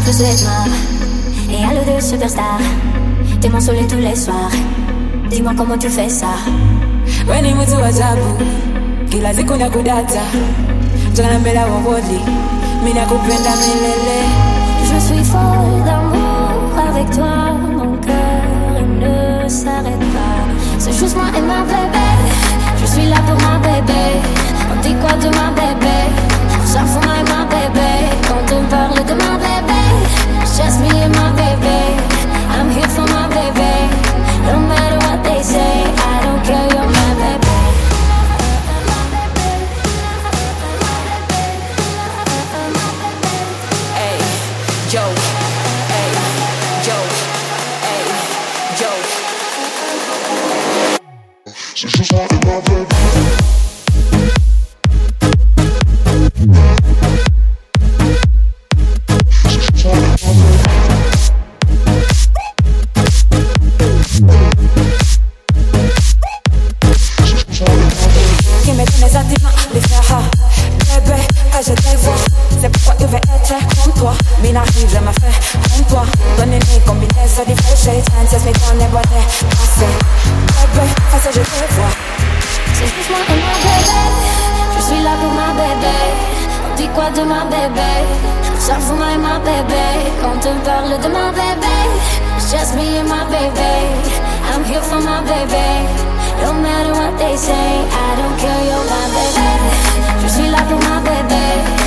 tous les noirs et à l'eau de superstar. T'es mon soleil tous les soirs. Dis-moi comment tu fais ça. Weni mtu ajabu, kila siku nakudata. Jana mbele wawodi, mimi nakupenda milele. Je suis folle d'amour avec toi. Mon cœur ne s'arrête pas. C'est juste moi et ma bébé. Je suis là pour ma bébé. On dit quoi de ma bébé? Ça fout moi et ma bébé. Quand on parle de ma bébé, it's just me and my baby. I'm here for my baby. No matter what they say, I don't care, you're my baby. Hey, Joe. Hey, Joe. Hey, Joe. C'est juste moi et ma baby. Qui me donne les sentiments, les frères. Bébé, que je te vois. C'est pourquoi il veut être comme toi. Mais n'arrive, je me fais comme toi. Donne une combinaison de faux shades. Chances, mais qu'on est bonne. Parfait. Bébé, que je te vois. C'est juste moi et ma bébé. Je suis là pour ma bébé. On dit quoi de ma bébé? Ça fout moi et ma bébé. Quand on parle de ma bébé, it's just me and my baby. I'm here for my baby. No matter what they say, I don't care, you're my baby. Je suis là pour ma bébé.